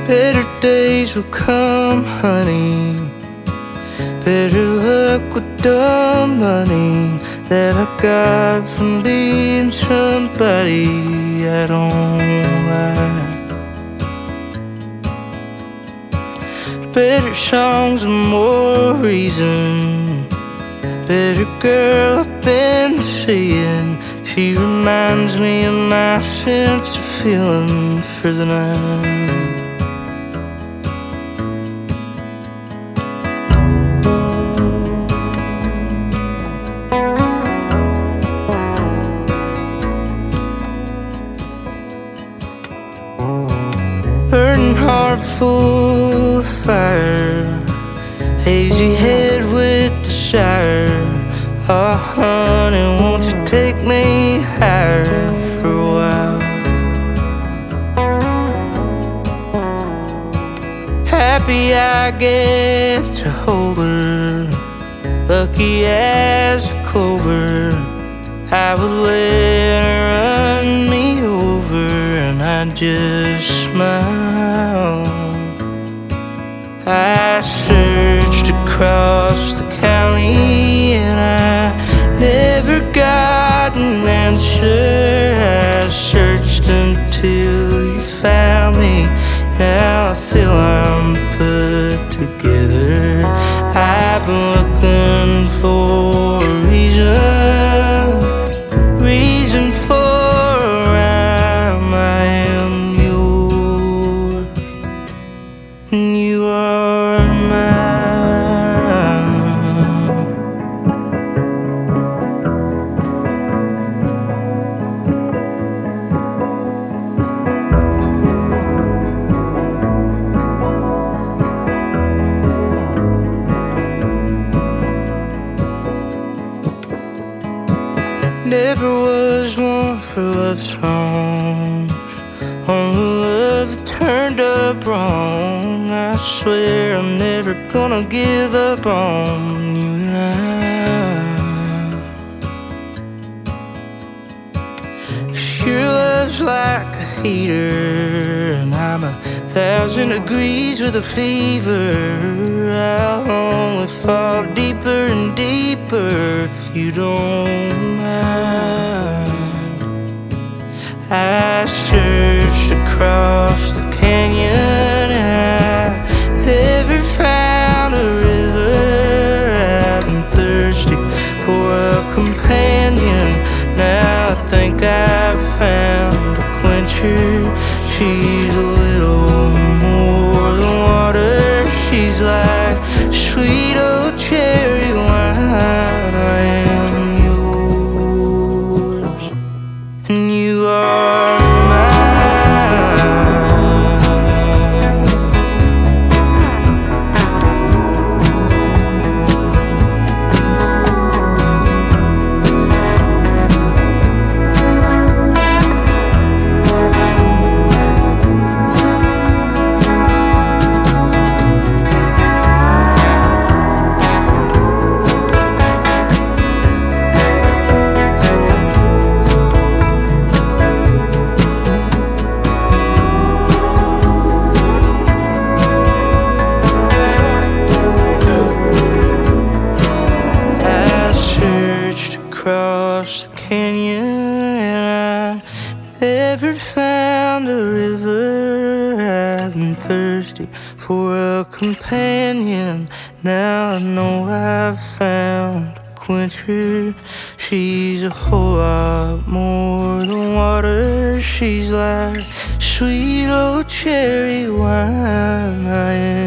Better days will come, honey. Better luck with dumb money that I got from being somebody I don't like. Better songs and more reason. Better girl I've been seeing. She reminds me of my sense of feeling for the night. Burning heart full of fire, hazy head with desire. Oh honey, won't you take me higher for a while? Happy I get to hold her, lucky as a clover. I would let her run me over and I'd just smile. I searched across the county and I never got an answer. I searched until you found me. Now I feel I'm put together. I've been looking for a reason for a rhyme. I am yours and you are mine. Never was one for love songs, only love that turned up wrong. I swear I'm never gonna give up on you and I. 'Cause your love's like a heater and I'm 1,000 degrees with a fever. I'll only fall deeper and deeper if you don't mind. I searched across the canyon and I never found a river. I've been thirsty for a companion. Now I think I've found a quencher. She's a little more than water. She's like sweet old cherry wine. I am yours and you are mine. Across the canyon and I never found a river. I've been thirsty for a companion. Now I know I've found a quencher. She's a whole lot more than water. She's like sweet old cherry wine. I am